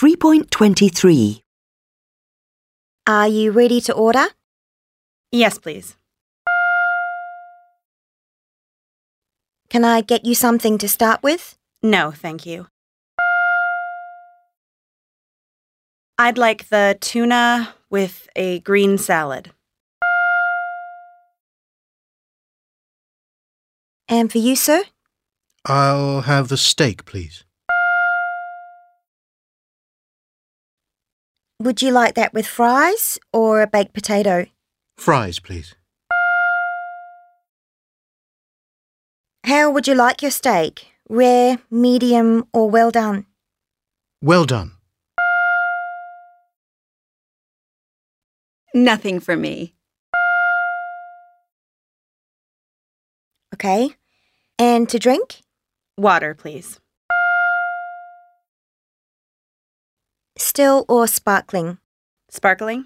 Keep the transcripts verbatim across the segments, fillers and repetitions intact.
three point two three. Are you ready to order? Yes, please. Can I get you something to start with? No, thank you. I'd like the tuna with a green salad. And for you, sir? I'll have the steak, please. Would you like that with fries or a baked potato? Fries, please. How would you like your steak? Rare, medium, or well done? Well done. Nothing for me. Okay. And to drink? Water, please. Still or sparkling? Sparkling?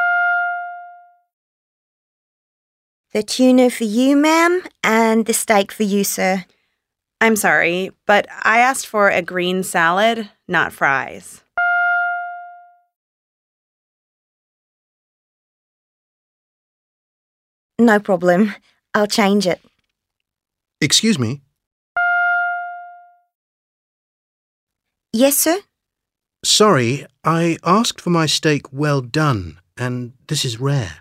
The tuna for you, ma'am, and the steak for you, sir. I'm sorry, but I asked for a green salad, not fries. No problem. I'll change it. Excuse me? Yes, sir? Sorry, I asked for my steak well done, and this is rare.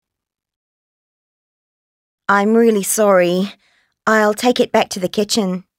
I'm really sorry. I'll take it back to the kitchen.